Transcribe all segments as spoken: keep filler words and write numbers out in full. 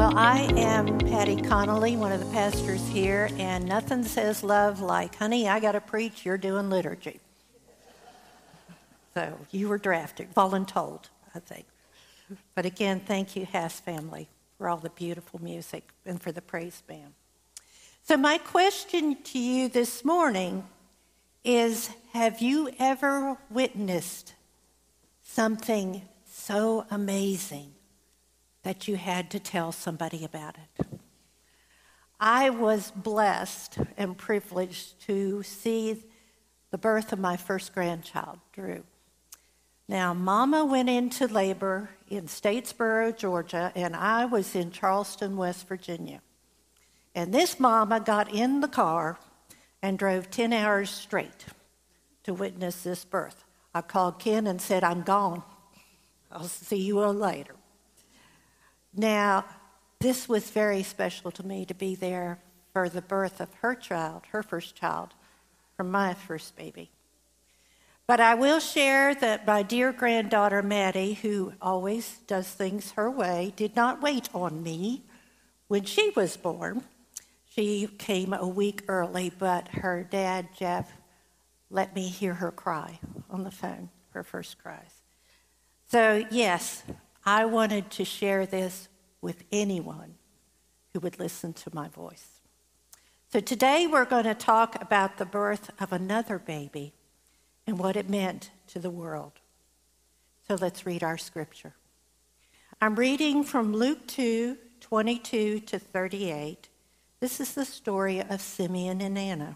Well, I am Patty Connolly, one of the pastors here, and nothing says love like, honey, I got to preach, you're doing liturgy. So you were drafted, voluntold, I think. But again, thank you, Haas family, for all the beautiful music and for the praise band. So my question to you this morning is, have you ever witnessed something so amazing that you had to tell somebody about it? I was blessed and privileged to see the birth of my first grandchild, Drew. Now, Mama went into labor in Statesboro, Georgia, and I was in Charleston, West Virginia. And this Mama got in the car and drove ten hours straight to witness this birth. I called Ken and said, I'm gone. I'll see you all later. Now, this was very special to me to be there for the birth of her child, her first child, from my first baby. But I will share that my dear granddaughter, Maddie, who always does things her way, did not wait on me when she was born. She came a week early, but her dad, Jeff, let me hear her cry on the phone, her first cries. So, yes, I wanted to share this with anyone who would listen to my voice. So today we're going to talk about the birth of another baby and what it meant to the world. So let's read our scripture. I'm reading from Luke two, twenty-two to thirty-eight. This is the story of Simeon and Anna.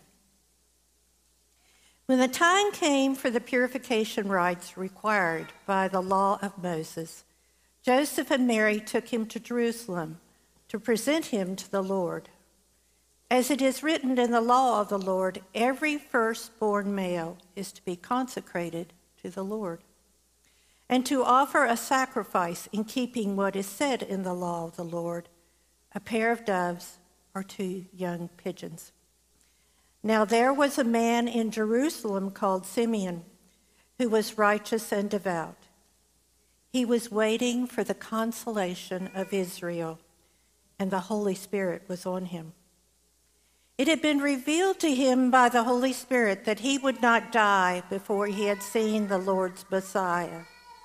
When the time came for the purification rites required by the law of Moses, Joseph and Mary took him to Jerusalem to present him to the Lord. As it is written in the law of the Lord, every firstborn male is to be consecrated to the Lord, and to offer a sacrifice in keeping what is said in the law of the Lord, a pair of doves or two young pigeons. Now there was a man in Jerusalem called Simeon, who was righteous and devout. He was waiting for the consolation of Israel, and the Holy Spirit was on him. It had been revealed to him by the Holy Spirit that he would not die before he had seen the Lord's Messiah.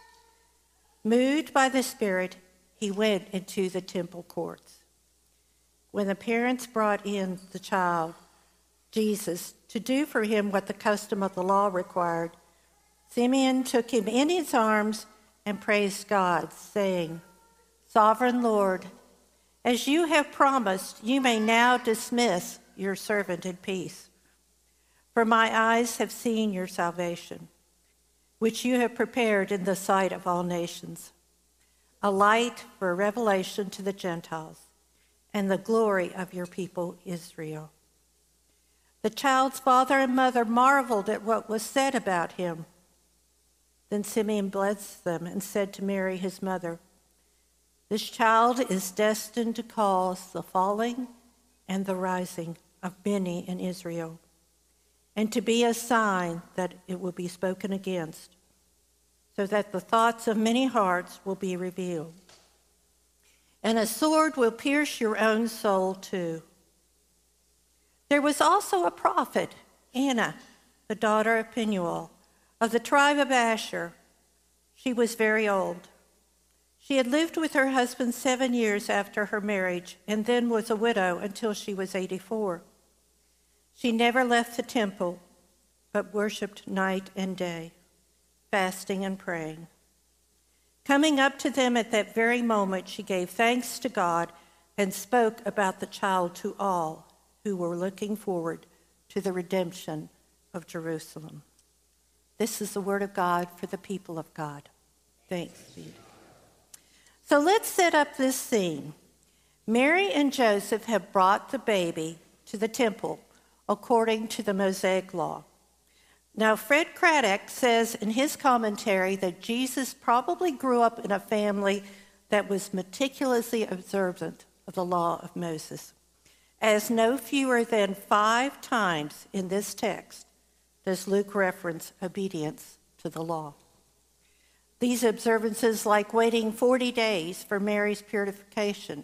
Moved by the Spirit, he went into the temple courts. When the parents brought in the child, Jesus, to do for him what the custom of the law required, Simeon took him in his arms and praised God, saying, Sovereign Lord, as you have promised, you may now dismiss your servant in peace. For my eyes have seen your salvation, which you have prepared in the sight of all nations, a light for a revelation to the Gentiles, and the glory of your people Israel. The child's father and mother marveled at what was said about him. Then Simeon blessed them and said to Mary, his mother, This child is destined to cause the falling and the rising of many in Israel, and to be a sign that it will be spoken against, so that the thoughts of many hearts will be revealed. And a sword will pierce your own soul too. There was also a prophet, Anna, the daughter of Penuel, of the tribe of Asher. She was very old. She had lived with her husband seven years after her marriage, and then was a widow until she was eighty-four. She never left the temple, but worshipped night and day, fasting and praying. Coming up to them at that very moment, she gave thanks to God and spoke about the child to all who were looking forward to the redemption of Jerusalem. This is the word of God for the people of God. Thanks be to God. So let's set up this scene. Mary and Joseph have brought the baby to the temple according to the Mosaic law. Now, Fred Craddock says in his commentary that Jesus probably grew up in a family that was meticulously observant of the law of Moses, as no fewer than five times in this text does Luke reference obedience to the law. These observances, like waiting forty days for Mary's purification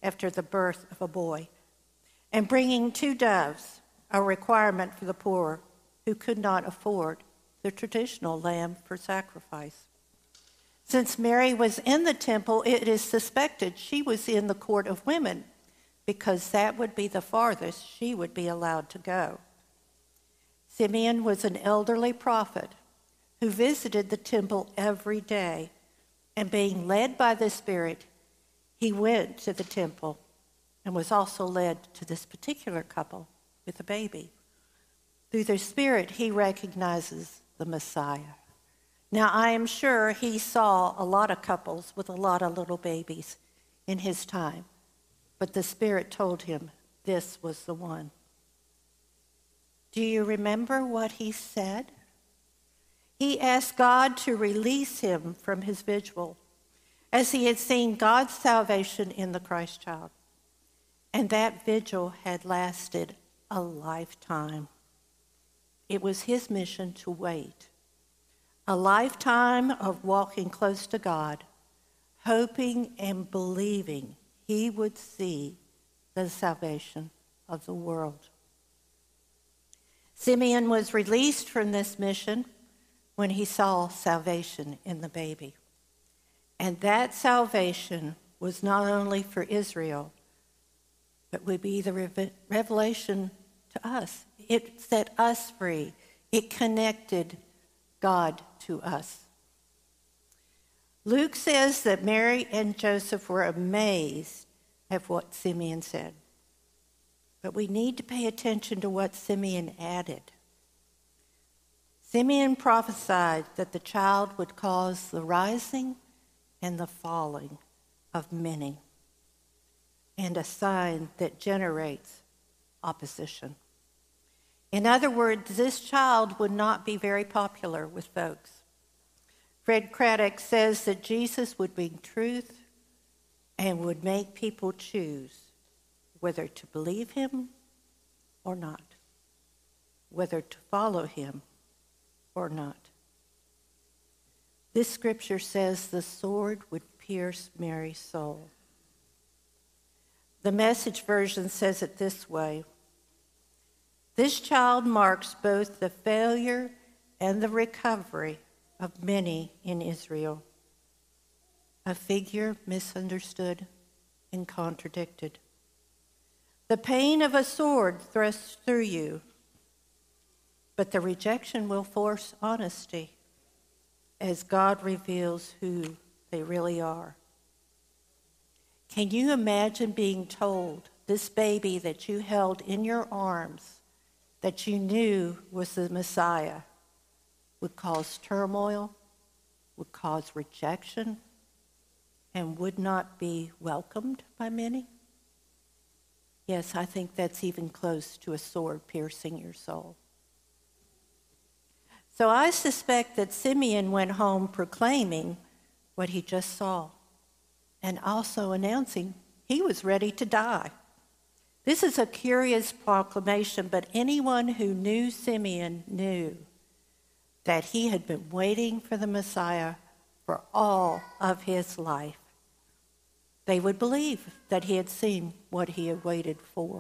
after the birth of a boy, and bringing two doves, a requirement for the poor who could not afford the traditional lamb for sacrifice. Since Mary was in the temple, it is suspected she was in the court of women, because that would be the farthest she would be allowed to go. Simeon was an elderly prophet who visited the temple every day, and being led by the Spirit, he went to the temple and was also led to this particular couple with a baby. Through the Spirit, he recognizes the Messiah. Now, I am sure he saw a lot of couples with a lot of little babies in his time, but the Spirit told him this was the one. Do you remember what he said? He asked God to release him from his vigil, as he had seen God's salvation in the Christ child. And that vigil had lasted a lifetime. It was his mission to wait. A lifetime of walking close to God, hoping and believing he would see the salvation of the world. Simeon was released from this mission when he saw salvation in the baby. And that salvation was not only for Israel, but would be the re- revelation to us. It set us free. It connected God to us. Luke says that Mary and Joseph were amazed at what Simeon said. But we need to pay attention to what Simeon added. Simeon prophesied that the child would cause the rising and the falling of many, and a sign that generates opposition. In other words, this child would not be very popular with folks. Fred Craddock says that Jesus would bring truth and would make people choose whether to believe him or not, whether to follow him or not. This scripture says the sword would pierce Mary's soul. The Message version says it this way: this child marks both the failure and the recovery of many in Israel, a figure misunderstood and contradicted. The pain of a sword thrusts through you, but the rejection will force honesty as God reveals who they really are. Can you imagine being told this baby that you held in your arms, that you knew was the Messiah, would cause turmoil, would cause rejection, and would not be welcomed by many? Yes, I think that's even close to a sword piercing your soul. So I suspect that Simeon went home proclaiming what he just saw and also announcing he was ready to die. This is a curious proclamation, but anyone who knew Simeon knew that he had been waiting for the Messiah for all of his life. They would believe that he had seen what he had waited for.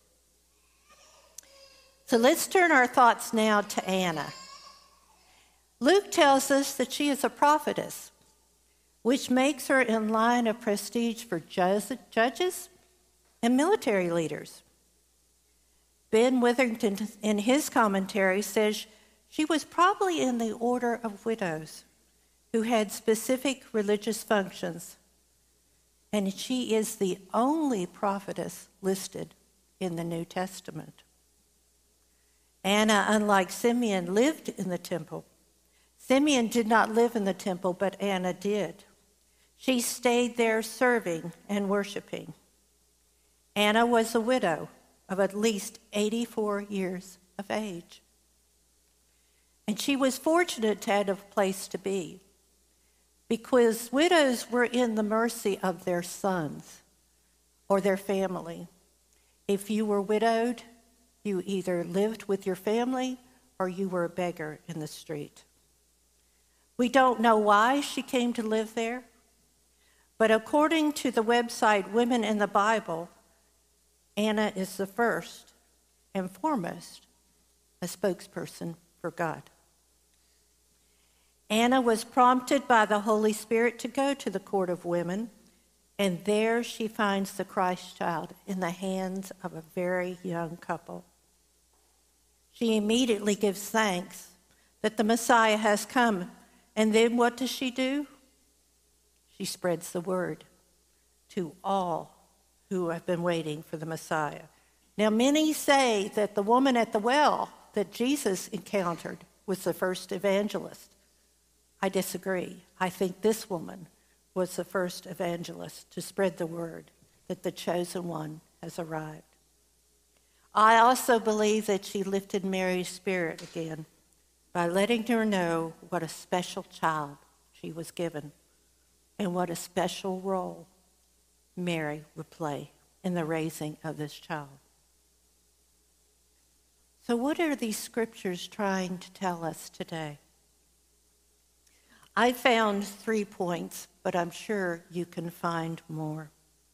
So let's turn our thoughts now to Anna. Luke tells us that she is a prophetess, which makes her in line of prestige for judges and military leaders. Ben Witherington, in his commentary, says she was probably in the order of widows who had specific religious functions, and she is the only prophetess listed in the New Testament. Anna, unlike Simeon, lived in the temple. Simeon did not live in the temple, but Anna did. She stayed there serving and worshiping. Anna was a widow of at least eighty-four years of age. And she was fortunate to have a place to be, because widows were in the mercy of their sons or their family. If you were widowed, you either lived with your family or you were a beggar in the street. We don't know why she came to live there, But according to the website Women in the Bible, Anna is the first and foremost a spokesperson for God. Anna was prompted by the Holy Spirit to go to the court of women, and there she finds the Christ child in the hands of a very young couple. She immediately gives thanks that the Messiah has come, and then what does she do? She spreads the word to all who have been waiting for the Messiah. Now, many say that the woman at the well that Jesus encountered was the first evangelist. I disagree. I think this woman was the first evangelist to spread the word that the chosen one has arrived. I also believe that she lifted Mary's spirit again by letting her know what a special child she was given and what a special role Mary would play in the raising of this child. So what are these scriptures trying to tell us today? I found three points, but I'm sure you can find more.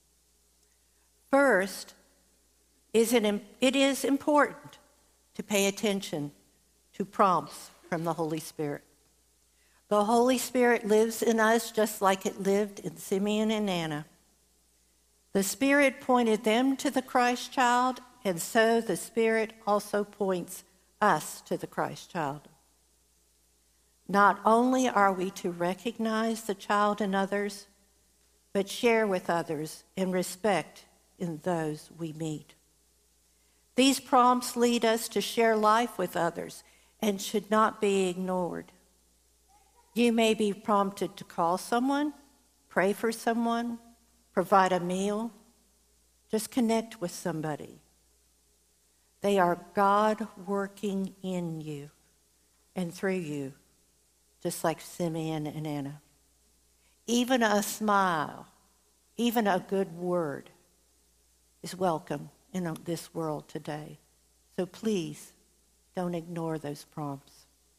First, is it, it is important to pay attention to prompts from the Holy Spirit. The Holy Spirit lives in us just like it lived in Simeon and Anna. The Spirit pointed them to the Christ child, and so the Spirit also points us to the Christ child. Not only are we to recognize the child in others, but share with others and respect in those we meet. These prompts lead us to share life with others and should not be ignored. You may be prompted to call someone, pray for someone, provide a meal, just connect with somebody. They are God working in you and through you, just like Simeon and Anna. Even a smile, even a good word is welcome in this world today. So please don't ignore those prompts.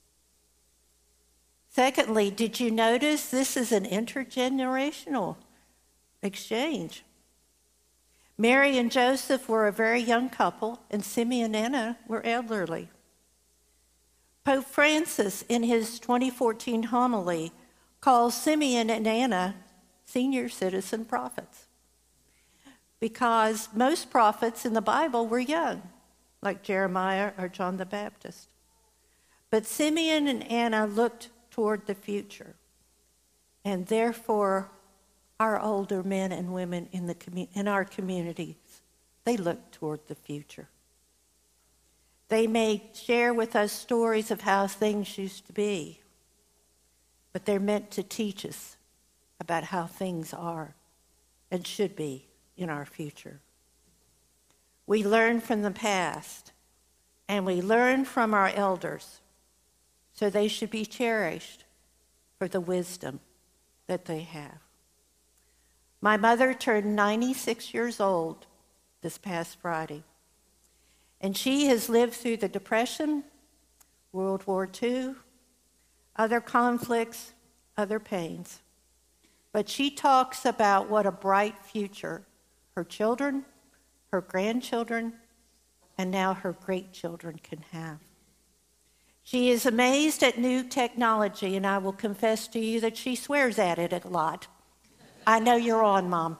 Secondly, did you notice this is an intergenerational exchange? Mary and Joseph were a very young couple, and Simeon and Anna were elderly. Pope Francis, in his twenty fourteen homily, calls Simeon and Anna senior citizen prophets because most prophets in the Bible were young, like Jeremiah or John the Baptist. But Simeon and Anna looked toward the future, and therefore our older men and women in the commu- in our communities, they look toward the future. They may share with us stories of how things used to be, but they're meant to teach us about how things are and should be in our future. We learn from the past, and we learn from our elders, so they should be cherished for the wisdom that they have. My mother turned ninety-six years old this past Friday, and she has lived through the Depression, World War Two, other conflicts, other pains. But she talks about what a bright future her children, her grandchildren, and now her great-children can have. She is amazed at new technology, and I will confess to you that she swears at it a lot. I know you're on, Mom.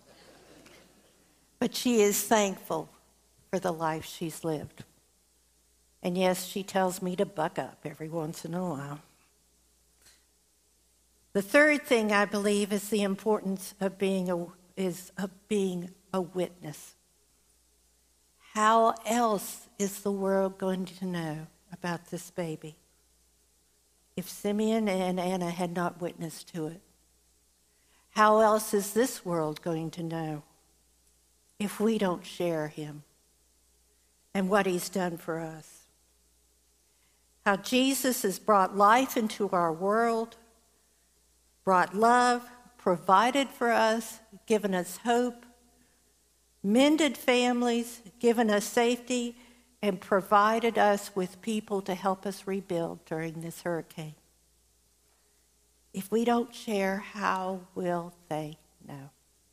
But she is thankful for the life she's lived. And yes, she tells me to buck up every once in a while. The third thing I believe is the importance of being a, is of being a witness. How else is the world going to know about this baby if Simeon and Anna had not witnessed to it? How else is this world going to know if we don't share him and what he's done for us? How Jesus has brought life into our world, brought love, provided for us, given us hope, mended families, given us safety, and provided us with people to help us rebuild during this hurricane. If we don't share, how will they No.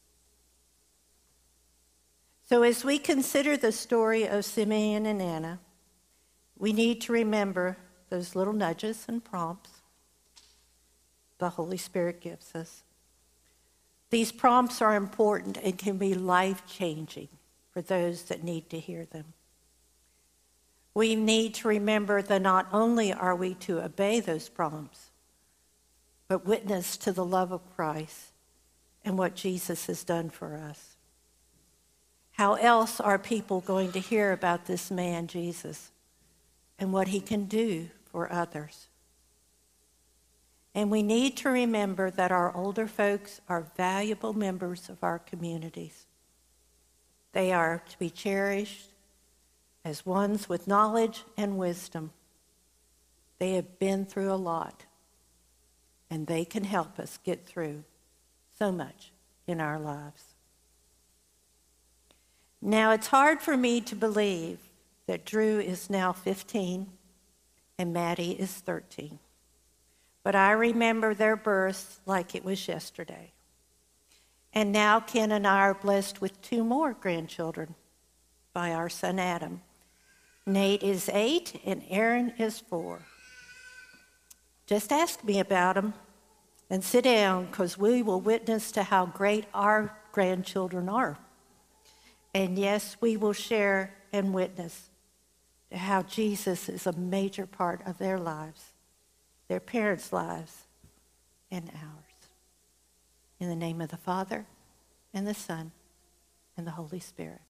So as we consider the story of Simeon and Anna, we need to remember those little nudges and prompts the Holy Spirit gives us. These prompts are important and can be life-changing for those that need to hear them. We need to remember that not only are we to obey those prompts, but witness to the love of Christ and what Jesus has done for us. How else are people going to hear about this man, Jesus, and what he can do for others? And we need to remember that our older folks are valuable members of our communities. They are to be cherished as ones with knowledge and wisdom. They have been through a lot, and they can help us get through so much in our lives. Now, it's hard for me to believe that Drew is now fifteen and Maddie is thirteen. But I remember their births like it was yesterday. And now Ken and I are blessed with two more grandchildren by our son Adam. Nate is eight and Aaron is four. Just ask me about them and sit down, because we will witness to how great our grandchildren are. And yes, we will share and witness to how Jesus is a major part of their lives, their parents' lives, and ours. In the name of the Father, and the Son, and the Holy Spirit.